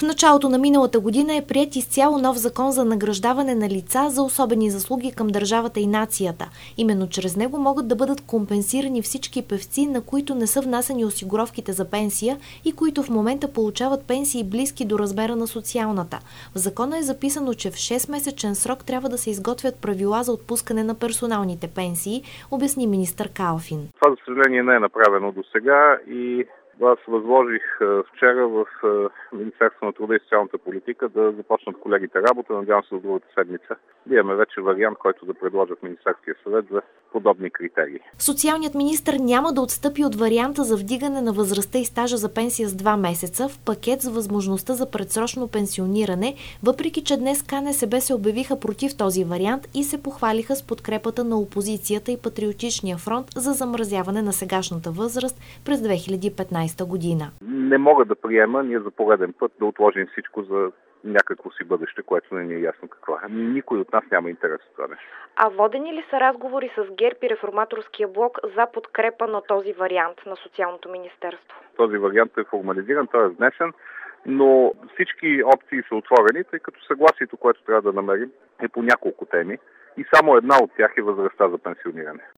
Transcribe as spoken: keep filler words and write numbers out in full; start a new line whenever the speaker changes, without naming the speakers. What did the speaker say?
В началото на миналата година е приет изцяло нов закон за награждаване на лица за особени заслуги към държавата и нацията. Именно чрез него могат да бъдат компенсирани всички певци, на които не са внасяни осигуровките за пенсия и които в момента получават пенсии близки до размера на социалната. В закона е записано, че в шестмесечен срок трябва да се изготвят правила за отпускане на персоналните пенсии, обясни министър Калфин.
Това, за съжаление, не е направено до сега и аз възложих вчера в Министерството на труда и социалната политика да започнат колегите работа. Надявам се до другата седмица да имаме вече вариант, който да предложа в Министерския съвет за подобни критерии.
Социалният министър няма да отстъпи от варианта за вдигане на възрастта и стажа за пенсия с два месеца в пакет с възможността за предсрочно пенсиониране, въпреки че днес КНСБ се обявиха против този вариант и се похвалиха с подкрепата на опозицията и Патриотичния фронт за замразяване на сегашната възраст през две хиляди и петнадесета година.
Не мога да приема ние за пореден път да отложим всичко за някакво си бъдеще, което не ни е ясно какво е. Никой от нас няма интерес в това нещо.
А водени ли са разговори с ГЕРБ и Реформаторския блок за подкрепа на този вариант на Социалното министерство?
Този вариант е формализиран, той е внесен, но всички опции са отворени, тъй като съгласието, което трябва да намерим, е по няколко теми и само една от тях е възрастта за пенсиониране.